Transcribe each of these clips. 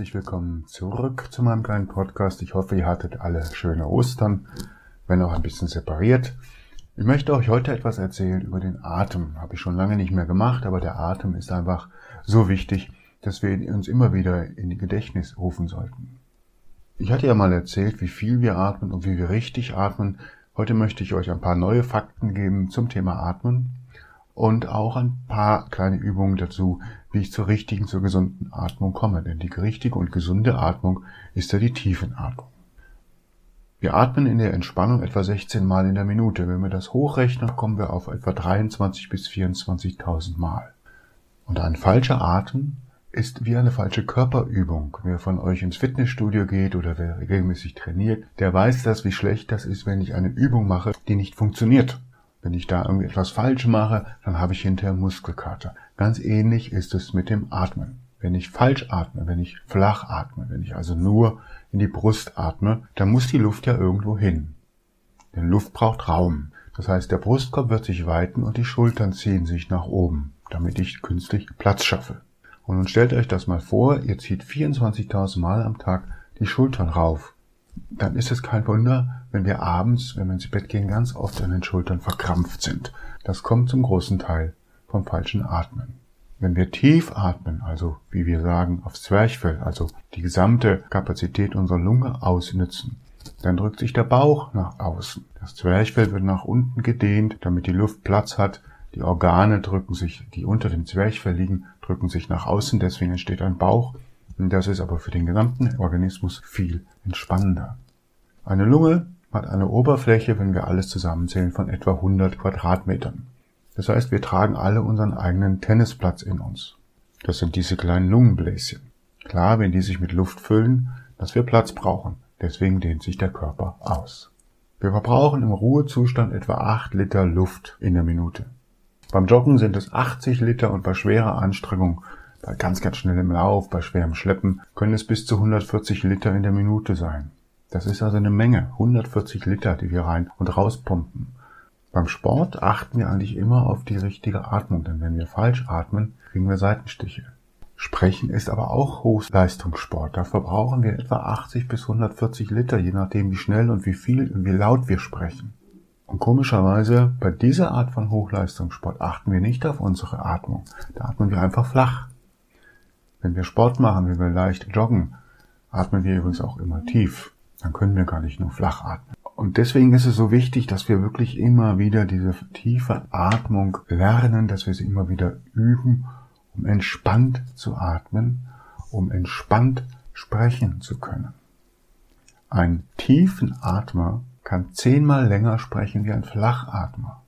herzlich willkommen zurück zu meinem kleinen Podcast. Ich hoffe, ihr hattet alle schöne Ostern, wenn auch ein bisschen separiert. Ich möchte euch heute etwas erzählen über den Atem. Habe ich schon lange nicht mehr gemacht, aber der Atem ist einfach so wichtig, dass wir ihn uns immer wieder in die Gedächtnis rufen sollten. Ich hatte ja mal erzählt, wie viel wir atmen und wie wir richtig atmen. Heute möchte ich euch ein paar neue Fakten geben zum Thema Atmen und auch ein paar kleine Übungen dazu, wie ich zur gesunden Atmung komme. Denn die richtige und gesunde Atmung ist ja die Tiefenatmung. Wir atmen in der Entspannung etwa 16 Mal in der Minute. Wenn wir das hochrechnen, kommen wir auf etwa 23.000 bis 24.000 Mal. Und ein falscher Atem ist wie eine falsche Körperübung. Wer von euch ins Fitnessstudio geht oder wer regelmäßig trainiert, der weiß das, wie schlecht das ist, wenn ich eine Übung mache, die nicht funktioniert. Wenn ich da irgendwie etwas falsch mache, dann habe ich hinterher Muskelkater. Ganz ähnlich ist es mit dem Atmen. Wenn ich falsch atme, wenn ich flach atme, wenn ich also nur in die Brust atme, dann muss die Luft ja irgendwo hin. Denn Luft braucht Raum. Das heißt, der Brustkorb wird sich weiten und die Schultern ziehen sich nach oben, damit ich künstlich Platz schaffe. Und nun stellt euch das mal vor, ihr zieht 24.000 Mal am Tag die Schultern rauf. Dann ist es kein Wunder, wenn wir abends, wenn wir ins Bett gehen, ganz oft an den Schultern verkrampft sind. Das kommt zum großen Teil vom falschen Atmen. Wenn wir tief atmen, also wie wir sagen, aufs Zwerchfell, also die gesamte Kapazität unserer Lunge ausnützen, dann drückt sich der Bauch nach außen. Das Zwerchfell wird nach unten gedehnt, damit die Luft Platz hat. Die Organe drücken sich, die unter dem Zwerchfell liegen, drücken sich nach außen, deswegen entsteht ein Bauch. Und das ist aber für den gesamten Organismus viel entspannender. Eine Lunge hat eine Oberfläche, wenn wir alles zusammenzählen, von etwa 100 Quadratmetern. Das heißt, wir tragen alle unseren eigenen Tennisplatz in uns. Das sind diese kleinen Lungenbläschen. Klar, wenn die sich mit Luft füllen, dass wir Platz brauchen. Deswegen dehnt sich der Körper aus. Wir verbrauchen im Ruhezustand etwa 8 Liter Luft in der Minute. Beim Joggen sind es 80 Liter und bei schwerer Anstrengung, bei ganz schnellem Lauf, bei schwerem Schleppen, können es bis zu 140 Liter in der Minute sein. Das ist also eine Menge, 140 Liter, die wir rein und rauspumpen. Beim Sport achten wir eigentlich immer auf die richtige Atmung, denn wenn wir falsch atmen, kriegen wir Seitenstiche. Sprechen ist aber auch Hochleistungssport. Da verbrauchen wir etwa 80 bis 140 Liter, je nachdem wie schnell und wie viel und wie laut wir sprechen. Und komischerweise, bei dieser Art von Hochleistungssport achten wir nicht auf unsere Atmung. Da atmen wir einfach flach. Wenn wir Sport machen, wenn wir leicht joggen, atmen wir übrigens auch immer tief. Dann können wir gar nicht nur flach atmen. Und deswegen ist es so wichtig, dass wir wirklich immer wieder diese tiefe Atmung lernen, dass wir sie immer wieder üben, um entspannt zu atmen, um entspannt sprechen zu können. Ein Tiefenatmer kann 10-mal länger sprechen wie ein Flachatmer.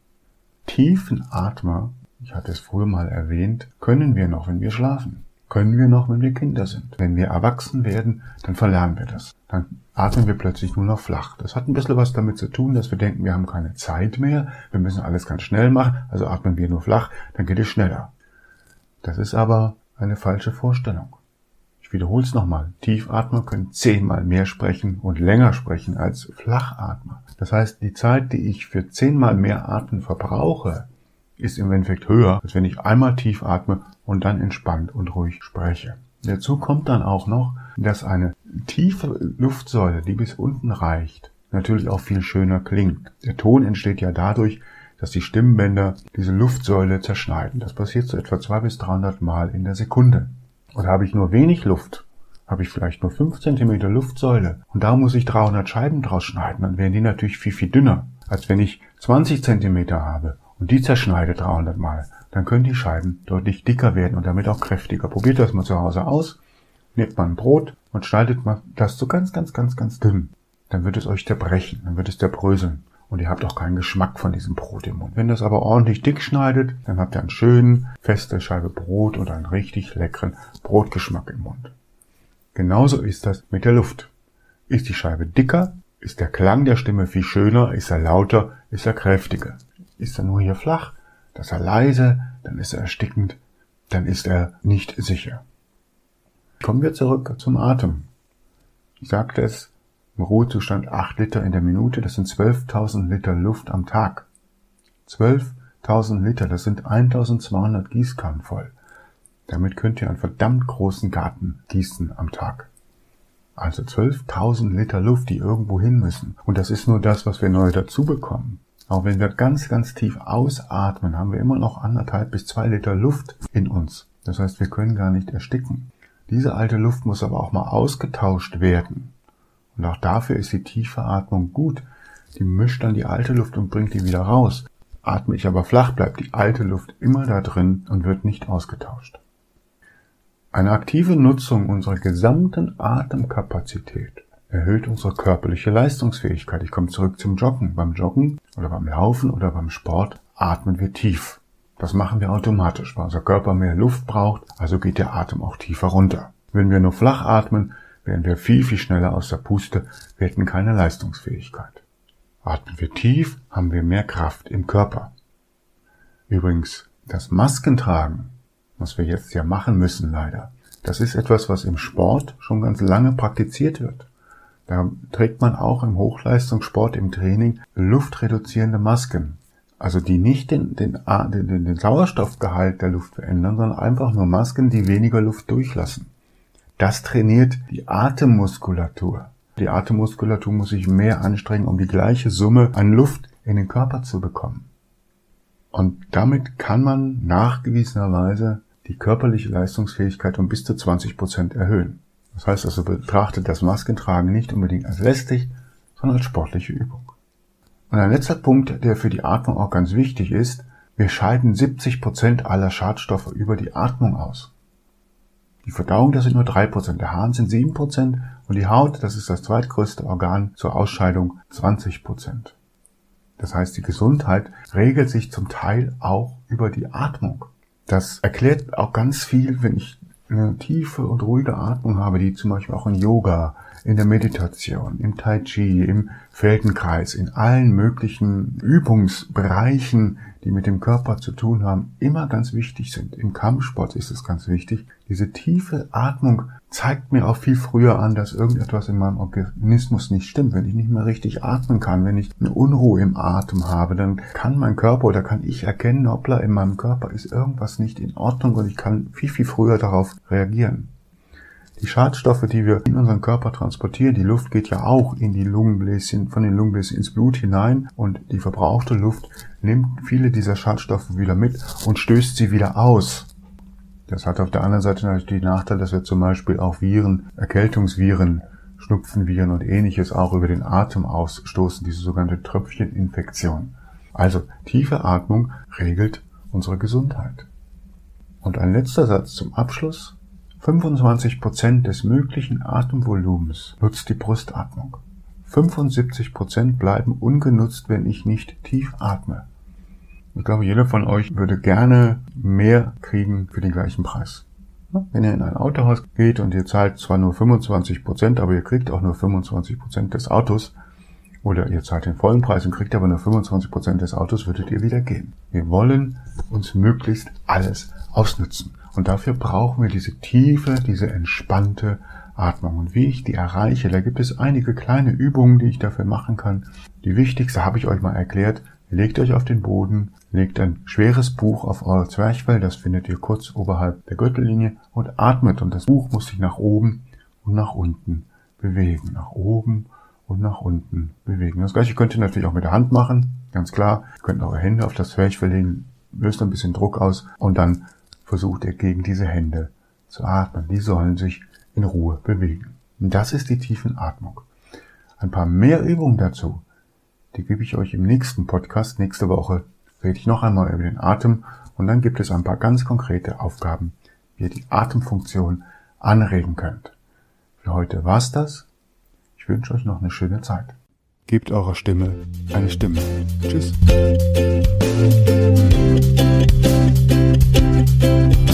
Tiefenatmer, ich hatte es früher mal erwähnt, können wir noch, wenn wir schlafen. Können wir noch, wenn wir Kinder sind. Wenn wir erwachsen werden, dann verlernen wir das. Dann atmen wir plötzlich nur noch flach. Das hat ein bisschen was damit zu tun, dass wir denken, wir haben keine Zeit mehr, wir müssen alles ganz schnell machen, also atmen wir nur flach, dann geht es schneller. Das ist aber eine falsche Vorstellung. Ich wiederhole es nochmal. Tiefatmer können 10-mal mehr sprechen und länger sprechen als Flachatmer. Das heißt, die Zeit, die ich für 10-mal mehr Atmen verbrauche, ist im Endeffekt höher, als wenn ich einmal tief atme und dann entspannt und ruhig spreche. Dazu kommt dann auch noch, dass eine tiefe Luftsäule, die bis unten reicht, natürlich auch viel schöner klingt. Der Ton entsteht ja dadurch, dass die Stimmbänder diese Luftsäule zerschneiden. Das passiert so etwa 200 bis 300 Mal in der Sekunde. Und habe ich nur wenig Luft, habe ich vielleicht nur 5 cm Luftsäule und da muss ich 300 Scheiben draus schneiden, dann wären die natürlich viel, viel dünner, als wenn ich 20 cm habe und die zerschneide 300 Mal. Dann können die Scheiben deutlich dicker werden und damit auch kräftiger. Probiert das mal zu Hause aus, nehmt mal ein Brot und schneidet mal das so ganz dünn. Dann wird es euch zerbrechen, dann wird es zerbröseln. Und ihr habt auch keinen Geschmack von diesem Brot im Mund. Wenn das aber ordentlich dick schneidet, dann habt ihr einen schönen, feste Scheibe Brot und einen richtig leckeren Brotgeschmack im Mund. Genauso ist das mit der Luft. Ist die Scheibe dicker, ist der Klang der Stimme viel schöner, ist er lauter, ist er kräftiger. Ist er nur hier flach, dann ist er leise, dann ist er erstickend, dann ist er nicht sicher. Kommen wir zurück zum Atem. Ich sagte es, im Ruhezustand 8 Liter in der Minute, das sind 12.000 Liter Luft am Tag. 12.000 Liter, das sind 1.200 Gießkannen voll. Damit könnt ihr einen verdammt großen Garten gießen am Tag. Also 12.000 Liter Luft, die irgendwo hin müssen. Und das ist nur das, was wir neu dazu bekommen. Auch wenn wir ganz, ganz tief ausatmen, haben wir immer noch 1,5 bis 2 Liter Luft in uns. Das heißt, wir können gar nicht ersticken. Diese alte Luft muss aber auch mal ausgetauscht werden. Und auch dafür ist die tiefe Atmung gut. Die mischt dann die alte Luft und bringt die wieder raus. Atme ich aber flach, bleibt die alte Luft immer da drin und wird nicht ausgetauscht. Eine aktive Nutzung unserer gesamten Atemkapazität erhöht unsere körperliche Leistungsfähigkeit. Ich komme zurück zum Joggen. Beim Joggen oder beim Laufen oder beim Sport atmen wir tief. Das machen wir automatisch, weil unser Körper mehr Luft braucht, also geht der Atem auch tiefer runter. Wenn wir nur flach atmen, wären wir viel, viel schneller aus der Puste, wir hätten keine Leistungsfähigkeit. Atmen wir tief, haben wir mehr Kraft im Körper. Übrigens, das Maskentragen, was wir jetzt ja machen müssen leider, das ist etwas, was im Sport schon ganz lange praktiziert wird. Da trägt man auch im Hochleistungssport, im Training, luftreduzierende Masken. Also die nicht den Sauerstoffgehalt der Luft verändern, sondern einfach nur Masken, die weniger Luft durchlassen. Das trainiert die Atemmuskulatur. Die Atemmuskulatur muss sich mehr anstrengen, um die gleiche Summe an Luft in den Körper zu bekommen. Und damit kann man nachgewiesenerweise die körperliche Leistungsfähigkeit um bis zu 20% erhöhen. Das heißt also, betrachtet das Maskentragen nicht unbedingt als lästig, sondern als sportliche Übung. Und ein letzter Punkt, der für die Atmung auch ganz wichtig ist, wir scheiden 70% aller Schadstoffe über die Atmung aus. Die Verdauung, das sind nur 3%, der Harn sind 7% und die Haut, das ist das zweitgrößte Organ zur Ausscheidung, 20%. Das heißt, die Gesundheit regelt sich zum Teil auch über die Atmung. Das erklärt auch ganz viel, wenn ich eine tiefe und ruhige Atmung habe, die zum Beispiel auch in Yoga, in der Meditation, im Tai Chi, im Feldenkreis, in allen möglichen Übungsbereichen, die mit dem Körper zu tun haben, immer ganz wichtig sind. Im Kampfsport ist es ganz wichtig. Diese tiefe Atmung zeigt mir auch viel früher an, dass irgendetwas in meinem Organismus nicht stimmt. Wenn ich nicht mehr richtig atmen kann, wenn ich eine Unruhe im Atem habe, dann kann mein Körper oder kann ich erkennen, hoppla, in meinem Körper ist irgendwas nicht in Ordnung und ich kann viel, viel früher darauf reagieren. Die Schadstoffe, die wir in unseren Körper transportieren, die Luft geht ja auch in die Lungenbläschen, von den Lungenbläschen ins Blut hinein und die verbrauchte Luft nimmt viele dieser Schadstoffe wieder mit und stößt sie wieder aus. Das hat auf der anderen Seite natürlich den Nachteil, dass wir zum Beispiel auch Viren, Erkältungsviren, Schnupfenviren und ähnliches auch über den Atem ausstoßen, diese sogenannte Tröpfcheninfektion. Also tiefe Atmung regelt unsere Gesundheit. Und ein letzter Satz zum Abschluss. 25% des möglichen Atemvolumens nutzt die Brustatmung. 75% bleiben ungenutzt, wenn ich nicht tief atme. Ich glaube, jeder von euch würde gerne mehr kriegen für den gleichen Preis. Wenn ihr in ein Autohaus geht und ihr zahlt zwar nur 25%, aber ihr kriegt auch nur 25% des Autos, oder ihr zahlt den vollen Preis und kriegt aber nur 25% des Autos, würdet ihr wieder gehen. Wir wollen uns möglichst alles ausnutzen. Und dafür brauchen wir diese tiefe, diese entspannte Atmung. Und wie ich die erreiche, da gibt es einige kleine Übungen, die ich dafür machen kann. Die wichtigste habe ich euch mal erklärt. Legt euch auf den Boden, legt ein schweres Buch auf euer Zwerchfell, das findet ihr kurz oberhalb der Gürtellinie, und atmet. Und das Buch muss sich nach oben und nach unten bewegen. Nach oben und nach unten bewegen. Das gleiche könnt ihr natürlich auch mit der Hand machen, ganz klar. Ihr könnt eure Hände auf das Zwerchfell legen, löst ein bisschen Druck aus und dann versucht ihr gegen diese Hände zu atmen. Die sollen sich in Ruhe bewegen. Und das ist die Tiefenatmung. Ein paar mehr Übungen dazu, die gebe ich euch im nächsten Podcast. Nächste Woche rede ich noch einmal über den Atem und dann gibt es ein paar ganz konkrete Aufgaben, wie ihr die Atemfunktion anregen könnt. Für heute war's das. Ich wünsche euch noch eine schöne Zeit. Gebt eurer Stimme eine Stimme. Tschüss.